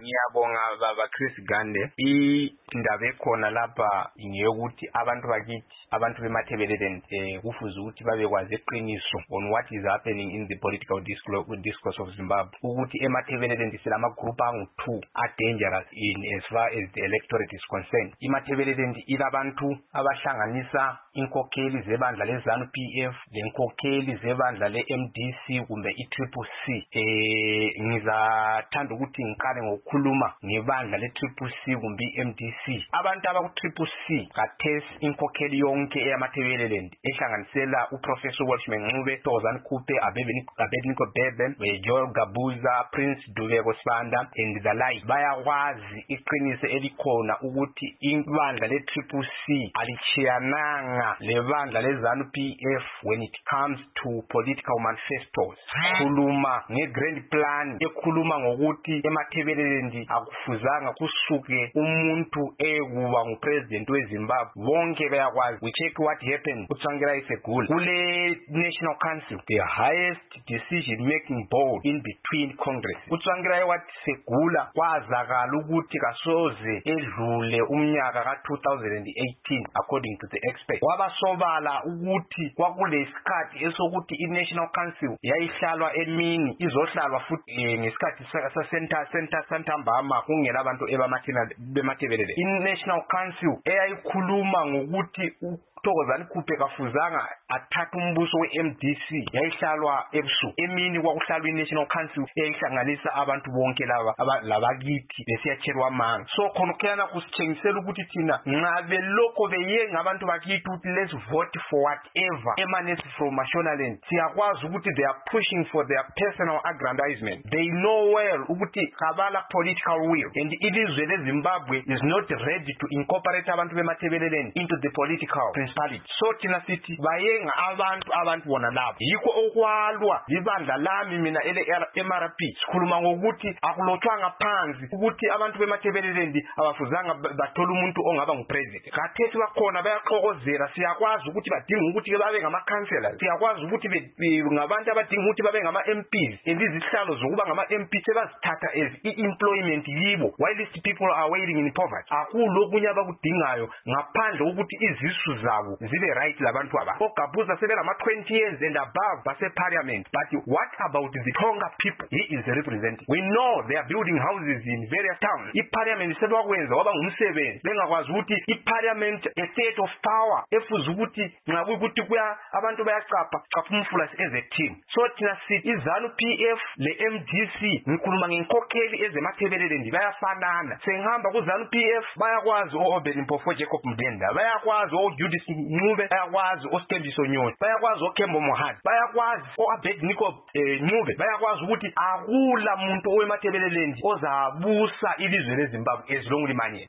Ngiyabonga baba Chris Gande. Indaba ekhona lapha ngeyokuthi abantu bakithi abantu bemathebeleleni kufuze ukuthi babekwazi eqiniso on what is happening in the political discourse of Zimbabwe. Ukuthi emathebeleleni silama group angu-2 are dangerous in as far as the electorate is concerned. Imathebeleleni ilabantu abahlanganisa inkokheli zebandla leZANU-PF lenkokheli zebandla le-MDC kumbe i-CCC. Ngizathanda ukuthi ngiqale ngokukhuluma ngebandla le-CCC kumbe i-MDC. Abantu abaku-CCC kathesi inkokheli yonke eyamathebeleleni ehlanganisela uProfessor Welshman Ncube, Thokozani Khuphe, Abednego Bebe, Joel Gabuza, Prince Dubeko Sibanda and the like bayakwazi iqiniso elikhona ukuthi ibandla le-CCC alichiyananga lebandla leZANU-PF when it comes to political manifestos. Khuluma nge-grand plan ekhuluma ngokuthi emathebeleleni akufuzanga kusuke umuntu ekuba ngupresident weZimbabwe. Bonke bayakwazi. We check what happened uTsvangirai Segula kule National Council, the highest decision making board in between Congress. uTsvangirai wathi Segula kwazakala ukuthi kasoze edlule umnyaka ka-2018 according to the expert. Wabasobala ukuthi kwakulesikhathi esokuthi i-National Council yayihlalwa emini izohlalwa futhi ngesikhathi sa-center santambama kungela abantu bemathebelele. I-National Council eyayikhuluma ngokuthi Thokozani Khuphe kafuzanga athatha umbuso we-MDC yayihlalwa ebusuku. Emini kwakuhlalwa i-National Council eyayihlanganisa abantu bonke laba labakithi besiyatshelwa amanga. So khona kuyana kusitshengisela ukuthi thina ngabe lokho beye ngabantu bakithi ukuthi let's vote for whatever emanates from Mashonaland. Siyakwazi ukuthi they are pushing for their personal aggrandizement. They know well ukuthi kabala political will and ilizwe leZimbabwe is not ready to incorporate abantu bemathebeleleni into the political principality. So thina sithi bayenga abantu bona labo yikho okwalwa libandla lami mina ele-MRP sikhuluma ngokuthi akulotshwanga phansi ukuthi abantu bemathebeleleni abafuzanga bathola umuntu ongaba ngupresident. Kathesi bakhona bayaxokozela. Siyakwazi ukuthi badinga ukuthi babe ngama-councillors, siyakwazi ukuthi ngabantu abadinga ukuthi babe ngama-MPs and izihlalo zokuba ngama-MP sebazithatha as i-employment yibo whilst people are waiting in poverty. Akulokunye abakudingayo ngaphandle ukuthi izisu zabo zibe right labantu aba. oGabuza sebelama 20 years and above base-parliament, but what about the Tonga people he is representing? We know they are building houses in various towns. I-parliament sebakwenza waba ngumsebenzi bengakwazi ukuthi i-parliament a state of power efuze ukuthi nxa kuyikuthi abantu bayacapha umfula as a team. So thina sithi iZANU-PF le-MDC ngikhuluma ngenkokheli ezemathebeleleni bayafanana. Sengihamba kuZANU-PF bayakwazi o-Obelimpofu Jacob Mdenda, bayakwazi o-Judith Ncube, bayakwazi o-Sthembiso Nyoni, bayakwazi o-Kembo Mohadi, bayakwazi o-Abednego Ncube, bayakwazi ukuthi akula muntu owemathebeleleni ozabusa ilizwe leZimbabwe as long limanye.